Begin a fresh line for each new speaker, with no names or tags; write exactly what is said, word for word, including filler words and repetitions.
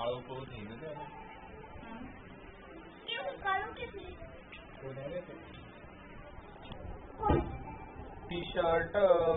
काळो को नहीं ना
क्यों कालो किस लिए
टी शर्ट